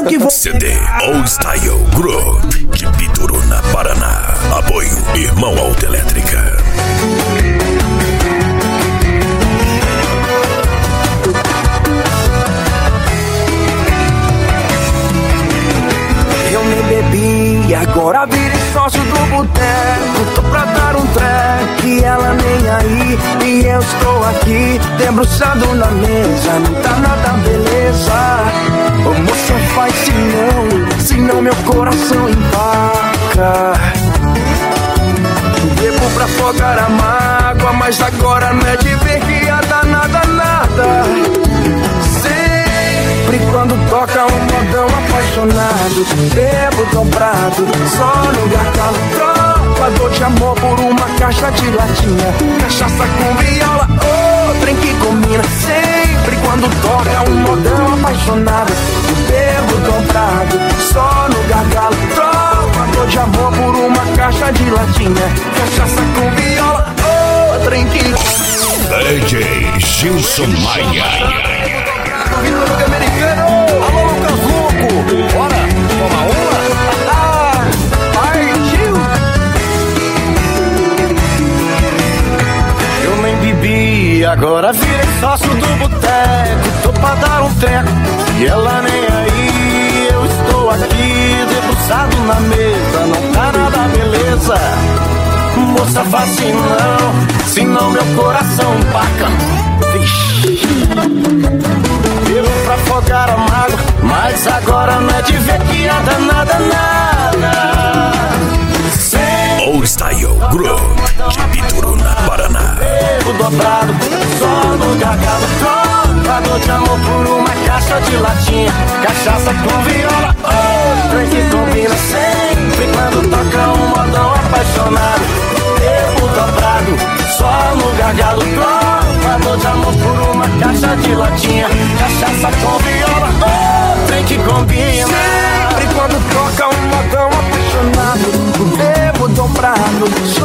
que vou. CD All Style Group de Bituruna, Paraná. Apoio Irmão Autoelétrica. Eu nem bebi, agora virei sócio do boteco. Tô pra dar um treco e ela nem aí. E eu estou aqui, debruçado na mesa. Não tá nada beleza. Ô moça, faz senão meu coração empaca. Bebo pra afogar a mágoa, mas agora não é de ver que a danada nada. Sempre quando toca um modão apaixonado, bebo dobrado, só no gargalo. Troca dor de amor por uma caixa de latinha, cachaça com viola, trem que combina. Sempre quando toca um modão apaixonado, bebo dobrado, só no gargalo. Troca dor de amor por uma caixa de latinha, cachaça com viola, trem que combina. DJ Gilson Maia. Vitor Americano, alô Lucas Louco, bora, toma uma, partiu. Eu nem bebi, agora virei sócio do boteco. Tô pra dar um treco e ela nem aí. Eu estou aqui, debruçado na mesa. Não tá nada beleza. Moça, faz senão meu coração empaca. Vixe. Bebo pra afogar a mágoa, mas agora não é de ver que a danada nada. All Style Group de Bituruna, Paraná. Bebo dobrado, só no gargalo. Trocador de amor por uma caixa de latinha, cachaça com viola, trem que combina. Sempre quando toca um modão apaixonado, bebo dobrado, só no gargalo. Trocador de amor por uma caixa de latinha, cachaça com viola, trem que combina. Sempre quando toca um modão apaixonado, bebo dobrado,